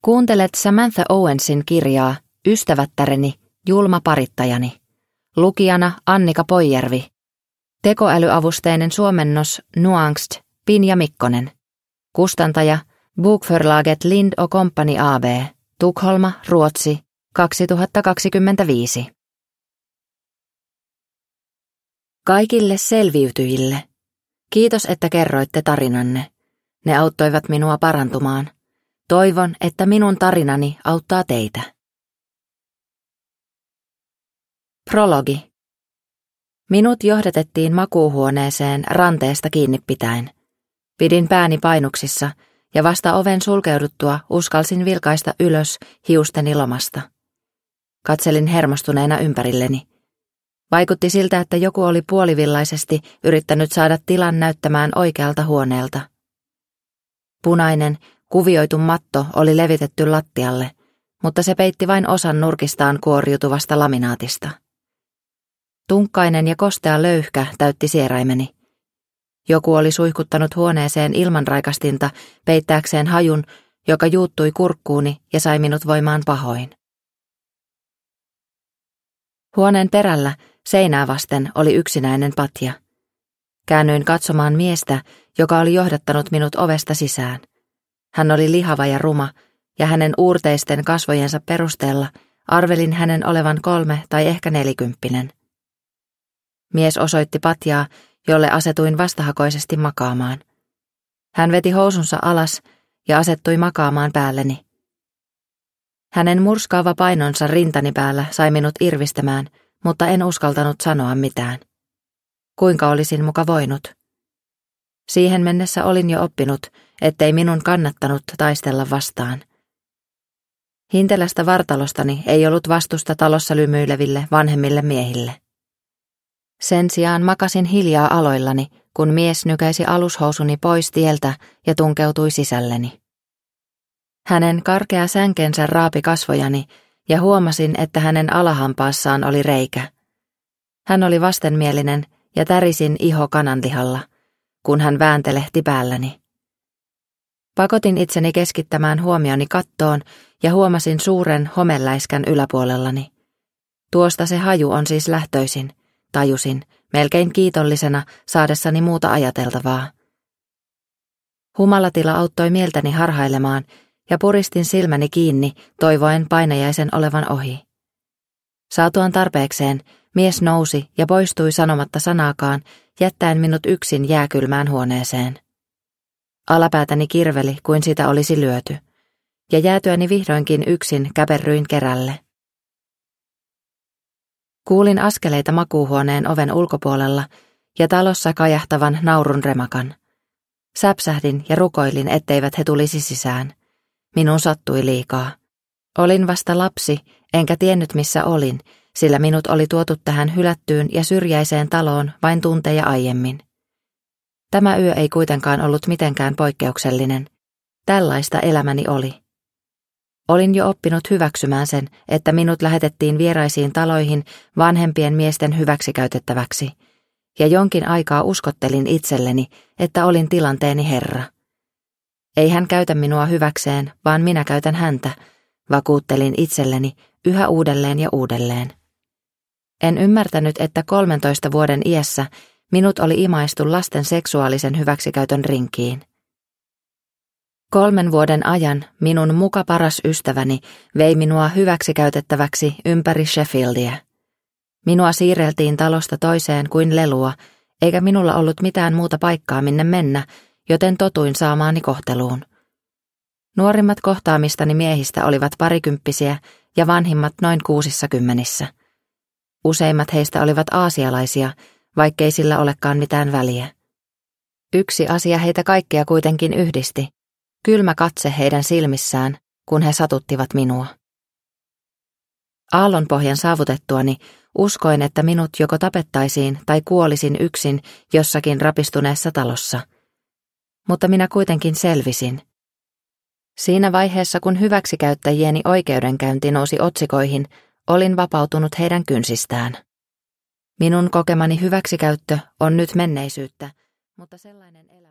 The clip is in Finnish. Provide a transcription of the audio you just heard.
Kuuntelet Samantha Owensin kirjaa Ystävättäreni, julma parittajani. Lukijana Annika Poijärvi. Tekoälyavusteinen suomennos Nuangst, Pinja Mikkonen. Kustantaja Bokförlaget Lind & Company AB, Tukholma, Ruotsi, 2025. Kaikille selviytyjille. Kiitos, että kerroitte tarinanne. Ne auttoivat minua parantumaan. Toivon, että minun tarinani auttaa teitä. Prologi. Minut johdatettiin makuuhuoneeseen ranteesta kiinni pitäen. Pidin pääni painuksissa ja vasta oven sulkeuduttua uskalsin vilkaista ylös hiusteni lomasta. Katselin hermostuneena ympärilleni. Vaikutti siltä, että joku oli puolivillaisesti yrittänyt saada tilan näyttämään oikealta huoneelta. Punainen, kuvioitu matto oli levitetty lattialle, mutta se peitti vain osan nurkistaan kuoriutuvasta laminaatista. Tunkkainen ja kostea löyhkä täytti sieraimeni. Joku oli suihkuttanut huoneeseen ilmanraikastinta peittääkseen hajun, joka juuttui kurkkuuni ja sai minut voimaan pahoin. Huoneen perällä, seinää vasten, oli yksinäinen patja. Käännyin katsomaan miestä, joka oli johdattanut minut ovesta sisään. Hän oli lihava ja ruma, ja hänen uurteisten kasvojensa perusteella arvelin hänen olevan 3 tai ehkä 40. Mies osoitti patjaa, jolle asetuin vastahakoisesti makaamaan. Hän veti housunsa alas ja asettui makaamaan päälleni. Hänen murskaava painonsa rintani päällä sai minut irvistämään, mutta en uskaltanut sanoa mitään. Kuinka olisin muka voinut? Siihen mennessä olin jo oppinut, ettei minun kannattanut taistella vastaan. Hintelästä vartalostani ei ollut vastusta talossa lymyileville vanhemmille miehille. Sen sijaan makasin hiljaa aloillani, kun mies nykäisi alushousuni pois tieltä ja tunkeutui sisälleni. Hänen karkea sänkensä raapi kasvojani ja huomasin, että hänen alahampaassaan oli reikä. Hän oli vastenmielinen ja tärisin iho kananlihalla, kun hän vääntelehti päälläni. Pakotin itseni keskittämään huomioni kattoon ja huomasin suuren homeläiskän yläpuolellani. Tuosta se haju on siis lähtöisin, tajusin, melkein kiitollisena saadessani muuta ajateltavaa. Humalatila auttoi mieltäni harhailemaan ja puristin silmäni kiinni, toivoen painajaisen olevan ohi. Saatuaan tarpeekseen, mies nousi ja poistui sanomatta sanaakaan, jättäen minut yksin jääkylmään huoneeseen. Alapäätäni kirveli, kuin sitä olisi lyöty, ja jäätyäni vihdoinkin yksin käperryin kerälle. Kuulin askeleita makuuhuoneen oven ulkopuolella ja talossa kajahtavan naurun remakan. Säpsähdin ja rukoilin, etteivät he tulisi sisään. Minun sattui liikaa. Olin vasta lapsi, enkä tiennyt missä olin, sillä minut oli tuotu tähän hylättyyn ja syrjäiseen taloon vain tunteja aiemmin. Tämä yö ei kuitenkaan ollut mitenkään poikkeuksellinen. Tällaista elämäni oli. Olin jo oppinut hyväksymään sen, että minut lähetettiin vieraisiin taloihin vanhempien miesten hyväksikäytettäväksi, ja jonkin aikaa uskottelin itselleni, että olin tilanteeni herra. Ei hän käytä minua hyväkseen, vaan minä käytän häntä, vakuuttelin itselleni yhä uudelleen ja uudelleen. En ymmärtänyt, että 13 vuoden iässä minut oli imaistu lasten seksuaalisen hyväksikäytön rinkiin. 3 vuoden ajan minun muka paras ystäväni vei minua hyväksikäytettäväksi ympäri Sheffieldia. Minua siirreltiin talosta toiseen kuin lelua, eikä minulla ollut mitään muuta paikkaa minne mennä, joten totuin saamaani kohteluun. Nuorimmat kohtaamistani miehistä olivat parikymppisiä ja vanhimmat noin 60. Useimmat heistä olivat aasialaisia, vaikkei sillä olekaan mitään väliä. Yksi asia heitä kaikkia kuitenkin yhdisti. Kylmä katse heidän silmissään, kun he satuttivat minua. Aallonpohjan saavutettuani uskoin, että minut joko tapettaisiin tai kuolisin yksin jossakin rapistuneessa talossa. Mutta minä kuitenkin selvisin. Siinä vaiheessa, kun hyväksikäyttäjieni oikeudenkäynti nousi otsikoihin, olin vapautunut heidän kynsistään. Minun kokemani hyväksikäyttö on nyt menneisyyttä, mutta sellainen elämä